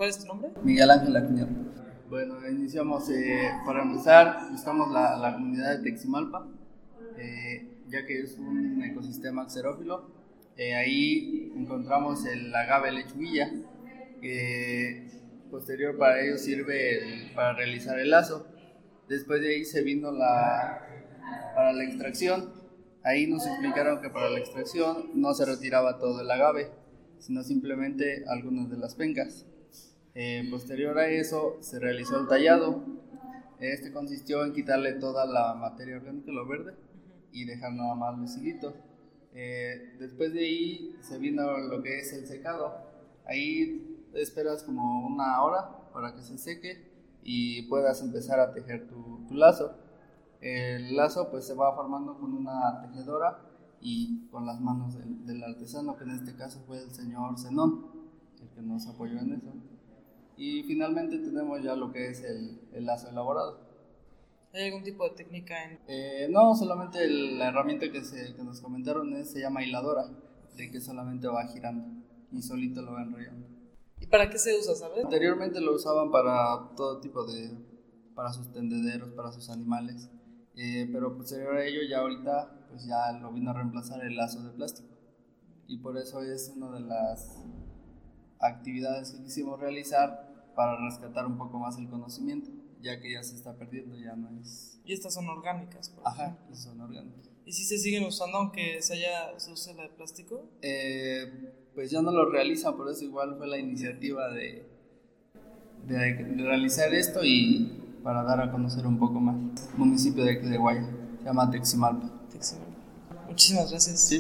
¿Cuál es tu nombre? Miguel Ángel Acuña. Bueno, iniciamos, para empezar, buscamos la comunidad de Teximalpa, ya que es un ecosistema xerófilo. Ahí encontramos el agave lechuguilla, que posterior para ello sirve para realizar el lazo. Después de ahí se vino para la extracción. Ahí nos explicaron que para la extracción no se retiraba todo el agave, sino simplemente algunas de las pencas. Posterior a eso se realizó el tallado. Este consistió en quitarle toda la materia orgánica, lo verde, y dejar nada más los hilitos. Después de ahí se vino lo que es el secado. Ahí esperas como 1 hora para que se seque y puedas empezar a tejer tu lazo. El lazo pues se va formando con una tejedora y con las manos del artesano, que en este caso fue el señor Zenón, el que nos apoyó en eso. Y finalmente tenemos ya lo que es el lazo elaborado. ¿Hay algún tipo de técnica No, solamente la herramienta que nos comentaron se llama hiladora, de que solamente va girando y solito lo va enrollando. ¿Y para qué se usa, sabes? Anteriormente lo usaban para todo tipo para sus tendederos, para sus animales, pero posterior a ello ya ahorita pues ya lo vino a reemplazar el lazo de plástico, y por eso es una de las actividades que quisimos realizar para rescatar un poco más el conocimiento, ya que ya se está perdiendo, ya no es... Y estas son orgánicas, Ajá, son orgánicas. ¿Y si se siguen usando aunque se use la de plástico? Pues ya no lo realizan, por eso igual fue la iniciativa de realizar esto y para dar a conocer un poco más. Municipio de Guaya, se llama Teximalpa. Muchísimas gracias. Sí.